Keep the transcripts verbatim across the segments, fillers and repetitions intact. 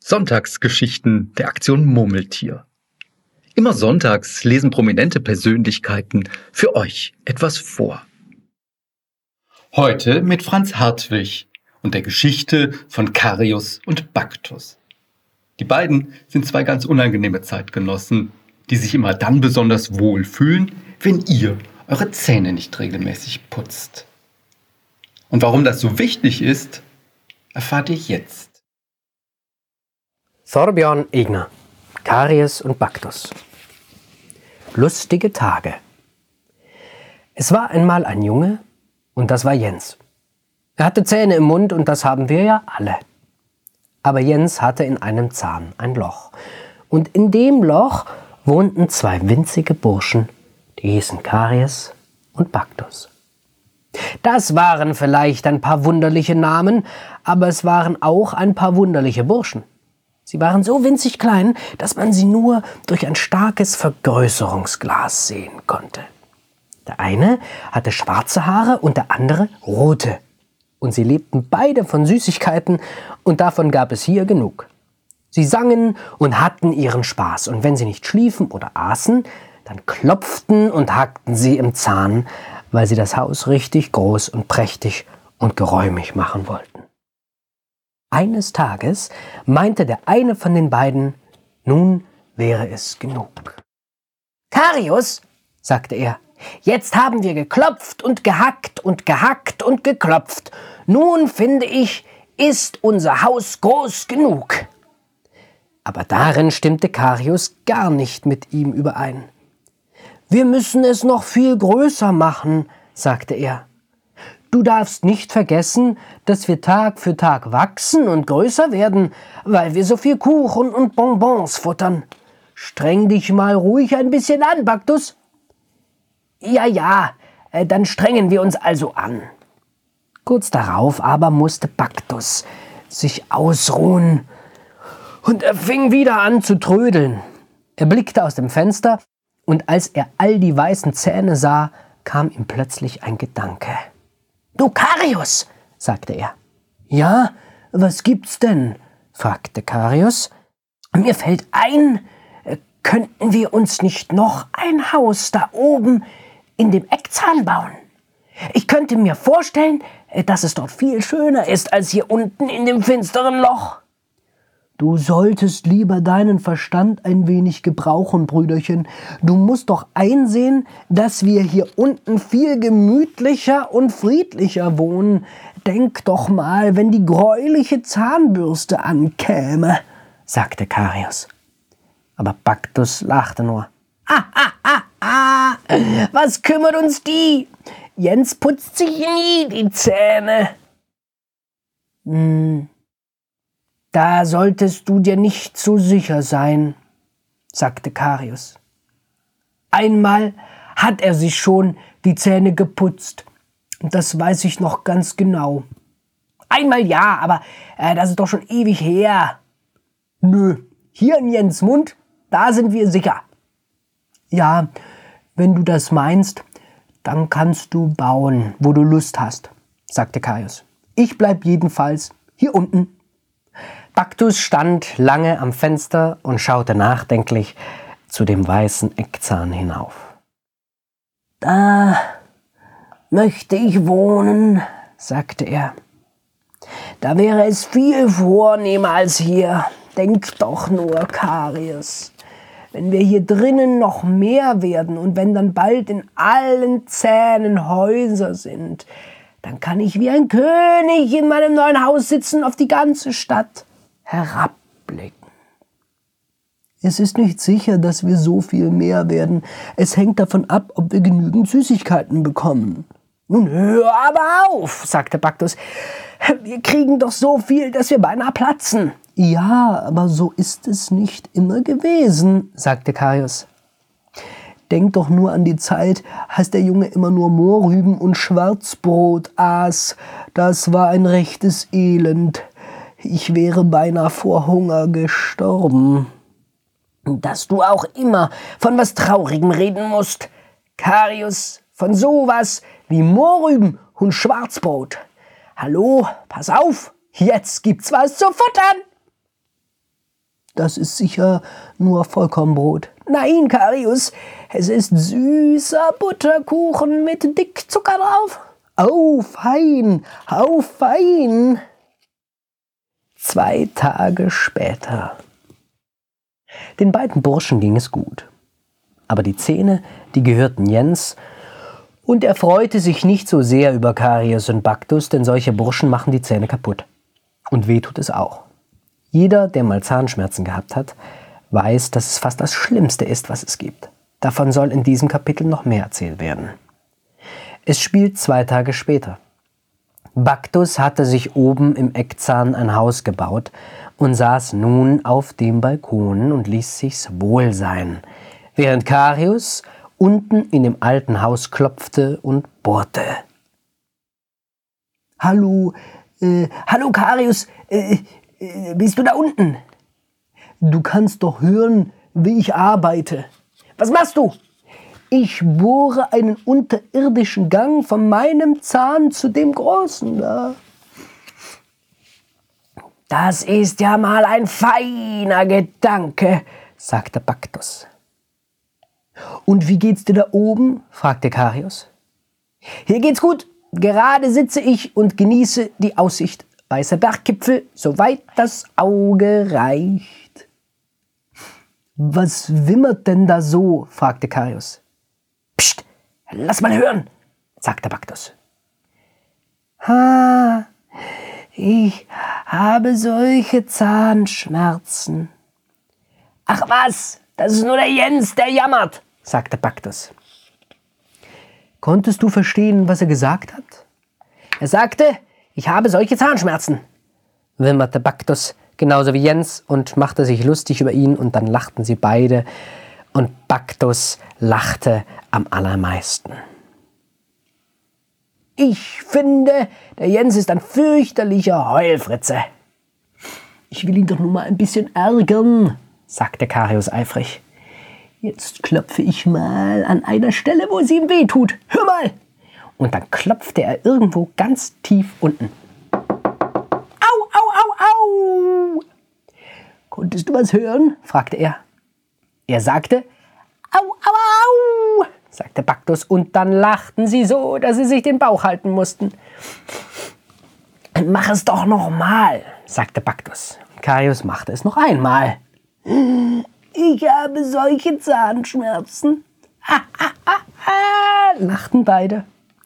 Sonntagsgeschichten der Aktion Murmeltier. Immer sonntags lesen prominente Persönlichkeiten für euch etwas vor. Heute mit Franz Hartwig und der Geschichte von Karius und Baktus. Die beiden sind zwei ganz unangenehme Zeitgenossen, die sich immer dann besonders wohl fühlen, wenn ihr eure Zähne nicht regelmäßig putzt. Und warum das so wichtig ist, erfahrt ihr jetzt. Thorbjörn Egner, Karius und Baktus. Lustige Tage. Es war einmal ein Junge, und das war Jens. Er hatte Zähne im Mund, und das haben wir ja alle. Aber Jens hatte in einem Zahn ein Loch. Und in dem Loch wohnten zwei winzige Burschen, die hießen Karius und Baktus. Das waren vielleicht ein paar wunderliche Namen, aber es waren auch ein paar wunderliche Burschen. Sie waren so winzig klein, dass man sie nur durch ein starkes Vergrößerungsglas sehen konnte. Der eine hatte schwarze Haare und der andere rote. Und sie lebten beide von Süßigkeiten, und davon gab es hier genug. Sie sangen und hatten ihren Spaß, und wenn sie nicht schliefen oder aßen, dann klopften und hackten sie im Zahn, weil sie das Haus richtig groß und prächtig und geräumig machen wollten. Eines Tages meinte der eine von den beiden, nun wäre es genug. »Karius«, sagte er, »jetzt haben wir geklopft und gehackt und gehackt und geklopft. Nun, finde ich, ist unser Haus groß genug.« Aber darin stimmte Karius gar nicht mit ihm überein. »Wir müssen es noch viel größer machen«, sagte er. »Du darfst nicht vergessen, dass wir Tag für Tag wachsen und größer werden, weil wir so viel Kuchen und Bonbons futtern. Streng dich mal ruhig ein bisschen an, Baktus.« »Ja, ja, dann strengen wir uns also an.« Kurz darauf aber musste Baktus sich ausruhen, und er fing wieder an zu trödeln. Er blickte aus dem Fenster, und als er all die weißen Zähne sah, kam ihm plötzlich ein Gedanke. »Du Karius«, sagte er. »Ja, was gibt's denn?« fragte Karius. »Mir fällt ein, könnten wir uns nicht noch ein Haus da oben in dem Eckzahn bauen? Ich könnte mir vorstellen, dass es dort viel schöner ist als hier unten in dem finsteren Loch.« »Du solltest lieber deinen Verstand ein wenig gebrauchen, Brüderchen. Du musst doch einsehen, dass wir hier unten viel gemütlicher und friedlicher wohnen. Denk doch mal, wenn die gräuliche Zahnbürste ankäme«, sagte Karius. Aber Baktus lachte nur. »Ah, ah, ah, ah, was kümmert uns die? Jens putzt sich nie die Zähne.« »Hm, da solltest du dir nicht so sicher sein«, sagte Karius. »Einmal hat er sich schon die Zähne geputzt, und das weiß ich noch ganz genau. Einmal ja, aber äh, das ist doch schon ewig her.« »Nö, hier in Jens Mund, da sind wir sicher.« »Ja, wenn du das meinst, dann kannst du bauen, wo du Lust hast«, sagte Karius. »Ich bleib jedenfalls hier unten.« Baktus stand lange am Fenster und schaute nachdenklich zu dem weißen Eckzahn hinauf. »Da möchte ich wohnen«, sagte er. »Da wäre es viel vornehmer als hier. Denk doch nur, Karius. Wenn wir hier drinnen noch mehr werden und wenn dann bald in allen Zähnen Häuser sind, dann kann ich wie ein König in meinem neuen Haus sitzen, auf die ganze Stadt herabblicken.« »Es ist nicht sicher, dass wir so viel mehr werden. Es hängt davon ab, ob wir genügend Süßigkeiten bekommen.« »Nun hör aber auf«, sagte Baktus. »Wir kriegen doch so viel, dass wir beinahe platzen.« »Ja, aber so ist es nicht immer gewesen«, sagte Karius. »Denk doch nur an die Zeit, als der Junge immer nur Mohrrüben und Schwarzbrot aß. Das war ein rechtes Elend. Ich wäre beinahe vor Hunger gestorben.« »Dass du auch immer von was Traurigem reden musst, Karius, von sowas wie Mohrrüben und Schwarzbrot. Hallo, pass auf, jetzt gibt's was zu futtern.« Das ist sicher nur Vollkornbrot. Nein, Karius, es ist süßer Butterkuchen mit Dickzucker drauf. Au, fein, au, fein. Zwei Tage später. Den beiden Burschen ging es gut. Aber die Zähne, die gehörten Jens, und er freute sich nicht so sehr über Karius und Baktus, denn solche Burschen machen die Zähne kaputt. Und weh tut es auch. Jeder, der mal Zahnschmerzen gehabt hat, weiß, dass es fast das Schlimmste ist, was es gibt. Davon soll in diesem Kapitel noch mehr erzählt werden. Es spielt zwei Tage später. Baktus hatte sich oben im Eckzahn ein Haus gebaut und saß nun auf dem Balkon und ließ sich's wohl sein, während Karius unten in dem alten Haus klopfte und bohrte. »Hallo, äh, hallo Karius, äh, äh, bist du da unten? Du kannst doch hören, wie ich arbeite. Was machst du?« »Ich bohre einen unterirdischen Gang von meinem Zahn zu dem großen da.« »Das ist ja mal ein feiner Gedanke«, sagte Baktus. »Und wie geht's dir da oben?« fragte Karius. »Hier geht's gut. Gerade sitze ich und genieße die Aussicht. Weißer Berggipfel, soweit das Auge reicht.« »Was wimmert denn da so?« fragte Karius. »Psst, lass mal hören«, sagte Baktus. »Ha, ich habe solche Zahnschmerzen.« »Ach was, das ist nur der Jens, der jammert«, sagte Baktus. »Konntest du verstehen, was er gesagt hat?« »Er sagte, ich habe solche Zahnschmerzen«, wimmerte Baktus, genauso wie Jens, und machte sich lustig über ihn, und dann lachten sie beide, und Baktus lachte am allermeisten. »Ich finde, der Jens ist ein fürchterlicher Heulfritze.« »Ich will ihn doch nur mal ein bisschen ärgern«, sagte Karius eifrig. »Jetzt klopfe ich mal an einer Stelle, wo es ihm weh tut. Hör mal!« Und dann klopfte er irgendwo ganz tief unten. »Au, au, au, au!« »Konntest du was hören?« fragte er. Er sagte, »Au, au, au«, sagte Baktus, und dann lachten sie so, dass sie sich den Bauch halten mussten. »Mach es doch noch mal«, sagte Baktus. Karius machte es noch einmal. »Ich habe solche Zahnschmerzen.« Ha, ha, ha, ha, lachten beide.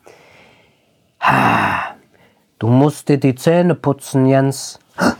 Ha, du musst dir die Zähne putzen, Jens.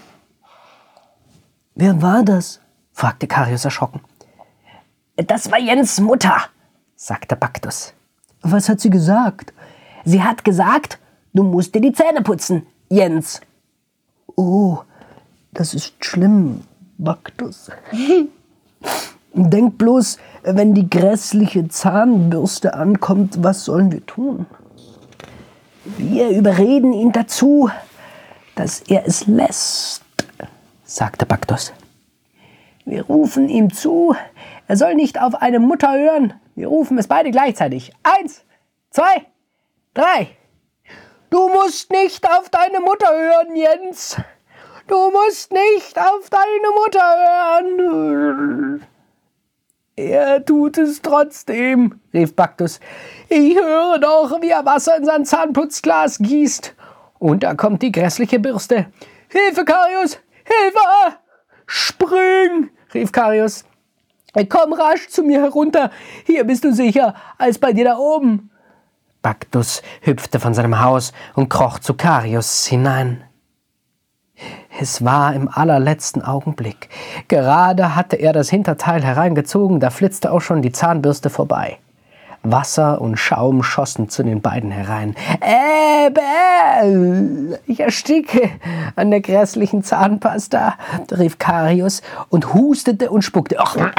»Wer war das?« fragte Karius erschrocken. »Das war Jens' Mutter«, sagte Baktus. »Was hat sie gesagt?« »Sie hat gesagt, du musst dir die Zähne putzen, Jens.« »Oh, das ist schlimm, Baktus.« »Denk bloß, wenn die grässliche Zahnbürste ankommt, was sollen wir tun?« »Wir überreden ihn dazu, dass er es lässt«, sagte Baktus. »Wir rufen ihm zu, er soll nicht auf eine Mutter hören. Wir rufen es beide gleichzeitig. Eins, zwei, drei. Du musst nicht auf deine Mutter hören, Jens. Du musst nicht auf deine Mutter hören.« »Er tut es trotzdem«, rief Baktus. »Ich höre doch, wie er Wasser in sein Zahnputzglas gießt. Und da kommt die grässliche Bürste. »Hilfe, Karius! Hilfe!« »Spring«, rief Karius. »Komm rasch zu mir herunter. Hier bist du sicher, als bei dir da oben.« Baktus hüpfte von seinem Haus und kroch zu Karius hinein. Es war im allerletzten Augenblick. Gerade hatte er das Hinterteil hereingezogen, da flitzte auch schon die Zahnbürste vorbei. Wasser und Schaum schossen zu den beiden herein. Äh, bäh, ich ersticke an der grässlichen Zahnpasta, rief Karius und hustete und spuckte.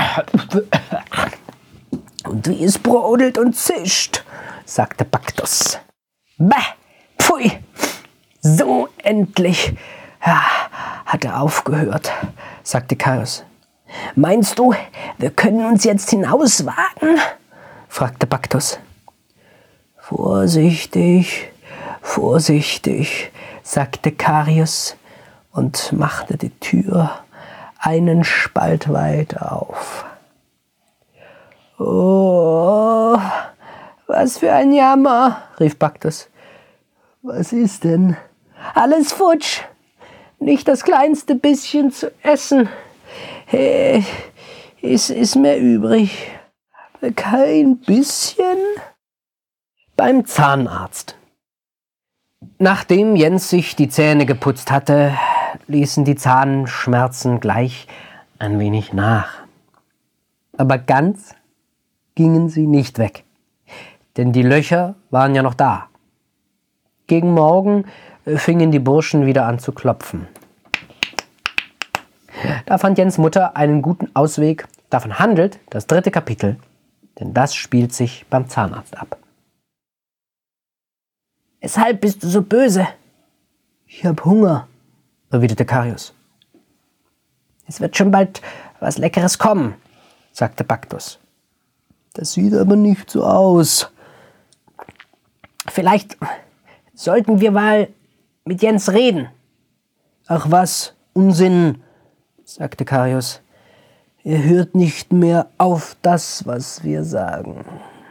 Und wie es brodelt und zischt, sagte Baktus. Bäh, pfui, so endlich. Ja, hat er aufgehört, sagte Karius. Meinst du, wir können uns jetzt hinauswagen? Fragte Baktus. Vorsichtig, vorsichtig, sagte Karius und machte die Tür einen Spalt weit auf. »Oh, was für ein Jammer«, rief Baktus. »Was ist denn?« »Alles futsch, nicht das kleinste bisschen zu essen. Hey, ist, ist mir übrig. Kein bisschen?« Beim Zahnarzt. Nachdem Jens sich die Zähne geputzt hatte, ließen die Zahnschmerzen gleich ein wenig nach. Aber ganz gingen sie nicht weg, denn die Löcher waren ja noch da. Gegen Morgen fingen die Burschen wieder an zu klopfen. Da fand Jens Mutter einen guten Ausweg. Davon handelt das dritte Kapitel, denn das spielt sich beim Zahnarzt ab. »Weshalb bist du so böse?« »Ich hab Hunger«, erwiderte Karius. »Es wird schon bald was Leckeres kommen«, sagte Baktus. »Das sieht aber nicht so aus.« »Vielleicht sollten wir mal mit Jens reden.« »Ach was, Unsinn«, sagte Karius. »Er hört nicht mehr auf das, was wir sagen.«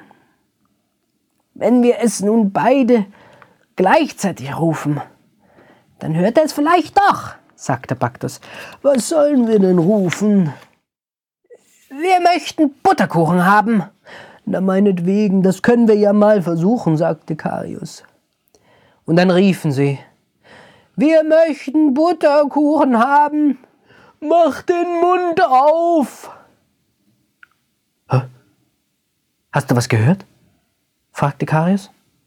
»Wenn wir es nun beide gleichzeitig rufen, dann hört er es vielleicht doch«, sagte Baktus. »Was sollen wir denn rufen?« »Wir möchten Butterkuchen haben.« »Na meinetwegen, das können wir ja mal versuchen«, sagte Karius. Und dann riefen sie: »Wir möchten Butterkuchen haben. Mach den Mund auf!« »Hä? Hast du was gehört?« fragte Karius.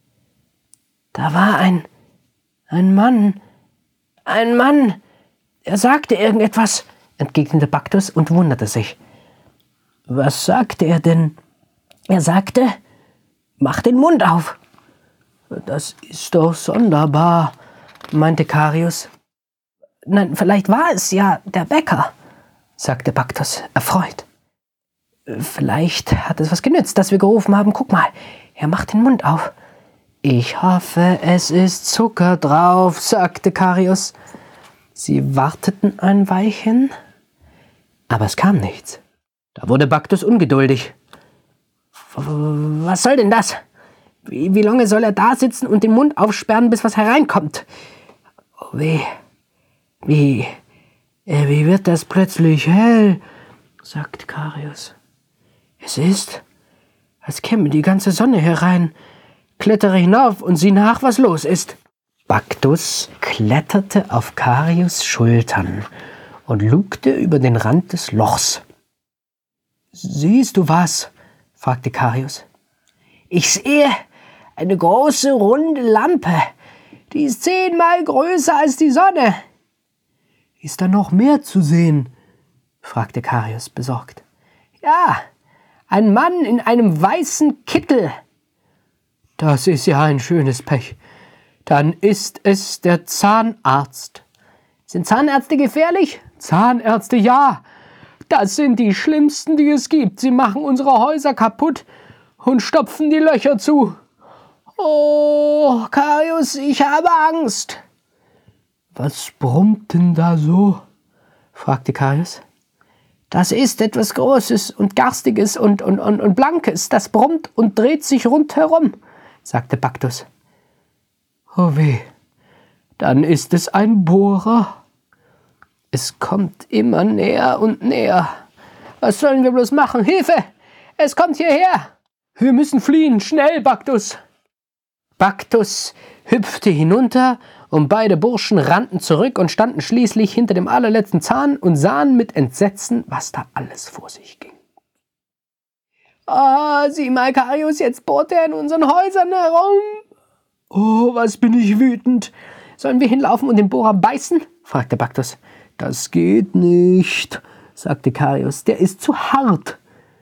»Da war ein, ein Mann, ein Mann, er sagte irgendetwas«, entgegnete Baktus und wunderte sich. »Was sagte er denn?« »Er sagte, mach den Mund auf.« »Das ist doch sonderbar«, meinte Karius. »Nein, vielleicht war es ja der Bäcker«, sagte Baktus, erfreut. »Vielleicht hat es was genützt, dass wir gerufen haben. Guck mal, er macht den Mund auf.« »Ich hoffe, es ist Zucker drauf«, sagte Karius. Sie warteten ein Weilchen, aber es kam nichts. Da wurde Baktus ungeduldig. »Was soll denn das? Wie, wie lange soll er da sitzen und den Mund aufsperren, bis was hereinkommt? Oh weh, wie, äh, wie wird das plötzlich hell?«, sagte Karius. »Es ist, als käme die ganze Sonne herein. Klettere hinauf und sieh nach, was los ist.« Baktus kletterte auf Karius' Schultern und lugte über den Rand des Lochs. »Siehst du was?«, fragte Karius. »Ich sehe eine große, runde Lampe. Die ist zehnmal größer als die Sonne.« »Ist da noch mehr zu sehen?«, fragte Karius besorgt. »Ja, ein Mann in einem weißen Kittel.« »Das ist ja ein schönes Pech. Dann ist es der Zahnarzt.« »Sind Zahnärzte gefährlich?« »Zahnärzte, ja. Das sind die schlimmsten, die es gibt. Sie machen unsere Häuser kaputt und stopfen die Löcher zu.« »Oh, Karius, ich habe Angst.« »Was brummt denn da so?«, fragte Karius. »Das ist etwas Großes und Garstiges und, und, und, und Blankes. Das brummt und dreht sich rundherum«, sagte Baktus. »Oh weh, dann ist es ein Bohrer. Es kommt immer näher und näher. Was sollen wir bloß machen? Hilfe! Es kommt hierher! Wir müssen fliehen! Schnell, Baktus!« Baktus hüpfte hinunter und beide Burschen rannten zurück und standen schließlich hinter dem allerletzten Zahn und sahen mit Entsetzen, was da alles vor sich ging. »Ah, sieh mal, Karius, jetzt bohrt er in unseren Häusern herum.« »Oh, was bin ich wütend. Sollen wir hinlaufen und den Bohrer beißen?«, fragte Baktus. »Das geht nicht«, sagte Karius. »Der ist zu hart.«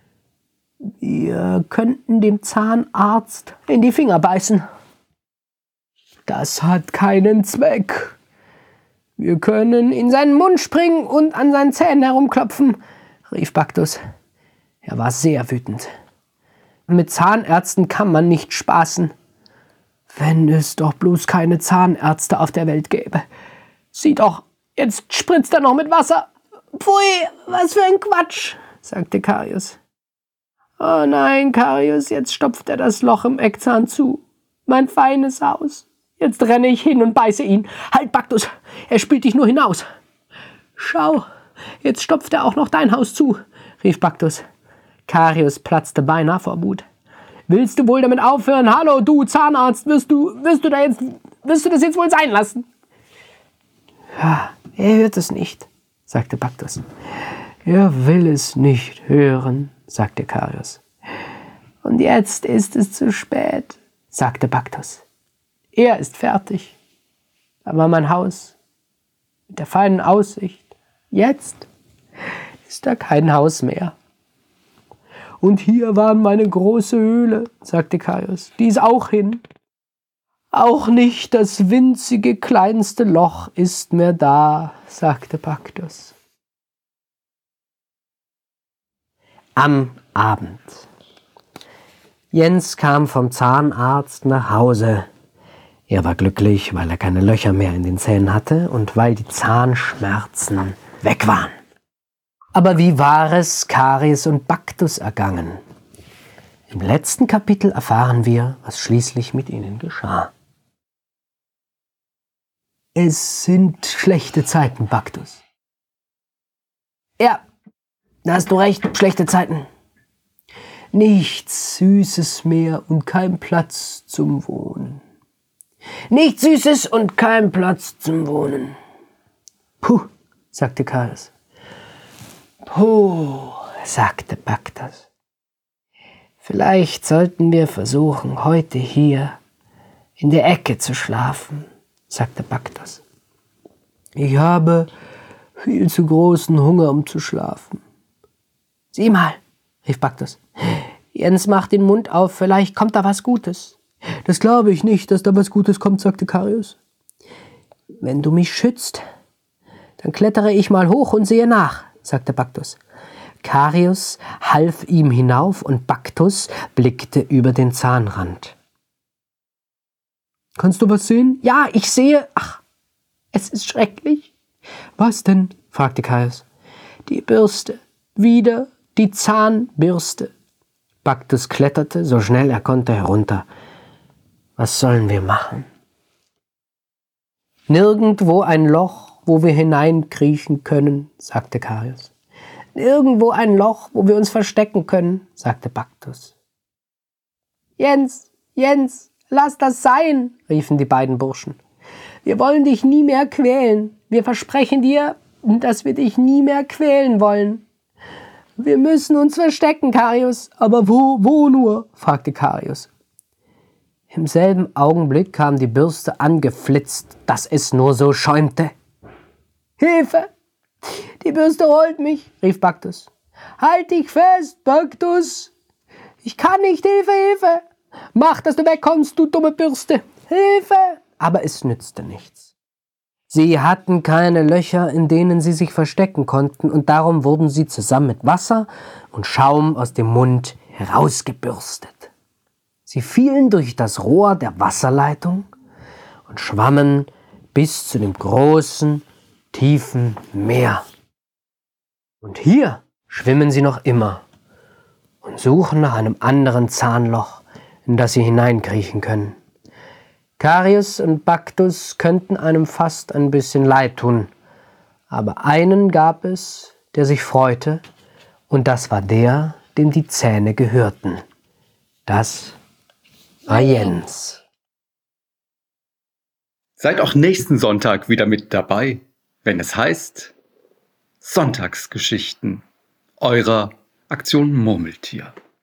»Wir könnten dem Zahnarzt in die Finger beißen.« »Das hat keinen Zweck. Wir können in seinen Mund springen und an seinen Zähnen herumklopfen«, rief Baktus. Er war sehr wütend. Mit Zahnärzten kann man nicht spaßen. Wenn es doch bloß keine Zahnärzte auf der Welt gäbe. Sieh doch, jetzt spritzt er noch mit Wasser. Pfui, was für ein Quatsch, sagte Karius. Oh nein, Karius, jetzt stopft er das Loch im Eckzahn zu. Mein feines Haus. Jetzt renne ich hin und beiße ihn. Halt, Baktus, er spült dich nur hinaus. Schau, jetzt stopft er auch noch dein Haus zu, rief Baktus. Karius platzte beinahe vor Wut. Willst du wohl damit aufhören? Hallo, du Zahnarzt, wirst du, wirst du da jetzt, wirst du das jetzt wohl sein lassen? Ja, er hört es nicht, sagte Baktus. Er will es nicht hören, sagte Karius. Und jetzt ist es zu spät, sagte Baktus. Er ist fertig. Aber mein Haus mit der feinen Aussicht, jetzt ist da kein Haus mehr. Und hier war meine große Höhle, sagte Karius. Die ist auch hin. Auch nicht das winzige kleinste Loch ist mehr da, sagte Baktus. Am Abend. Jens kam vom Zahnarzt nach Hause. Er war glücklich, weil er keine Löcher mehr in den Zähnen hatte und weil die Zahnschmerzen weg waren. Aber wie war es Karies und Baktus ergangen? Im letzten Kapitel erfahren wir, was schließlich mit ihnen geschah. Es sind schlechte Zeiten, Baktus. Ja, da hast du recht, schlechte Zeiten. Nichts Süßes mehr und kein Platz zum Wohnen. Nichts Süßes und kein Platz zum Wohnen. Puh, sagte Karies. Puh, sagte Baktus. Vielleicht sollten wir versuchen, heute hier in der Ecke zu schlafen, sagte Baktus. Ich habe viel zu großen Hunger, um zu schlafen. Sieh mal, rief Baktus. Jens macht den Mund auf, vielleicht kommt da was Gutes. Das glaube ich nicht, dass da was Gutes kommt, sagte Karius. Wenn du mich schützt, dann klettere ich mal hoch und sehe nach, sagte Baktus. Karius half ihm hinauf und Baktus blickte über den Zahnrand. Kannst du was sehen? Ja, ich sehe. Ach, es ist schrecklich. Was denn? fragte Karius. Die Bürste. Wieder die Zahnbürste. Baktus kletterte, so schnell er konnte, herunter. Was sollen wir machen? Nirgendwo ein Loch, wo wir hineinkriechen können, sagte Karius. Nirgendwo ein Loch, wo wir uns verstecken können, sagte Baktus. Jens, Jens, lass das sein, riefen die beiden Burschen. Wir wollen dich nie mehr quälen. Wir versprechen dir, dass wir dich nie mehr quälen wollen. Wir müssen uns verstecken, Karius. Aber wo, wo nur? fragte Karius. Im selben Augenblick kam die Bürste angeflitzt, dass es nur so schäumte. Hilfe! Die Bürste rollt mich, rief Baktus. Halt dich fest, Baktus! Ich kann nicht, Hilfe, Hilfe! Mach, dass du wegkommst, du dumme Bürste! Hilfe! Aber es nützte nichts. Sie hatten keine Löcher, in denen sie sich verstecken konnten, und darum wurden sie zusammen mit Wasser und Schaum aus dem Mund herausgebürstet. Sie fielen durch das Rohr der Wasserleitung und schwammen bis zu dem großen, tiefen Meer. Und hier schwimmen sie noch immer und suchen nach einem anderen Zahnloch, in das sie hineinkriechen können. Karius und Baktus könnten einem fast ein bisschen leid tun, aber einen gab es, der sich freute, und das war der, dem die Zähne gehörten. Das war Jens. Seid auch nächsten Sonntag wieder mit dabei, wenn es heißt Sonntagsgeschichten eurer Aktion Murmeltier.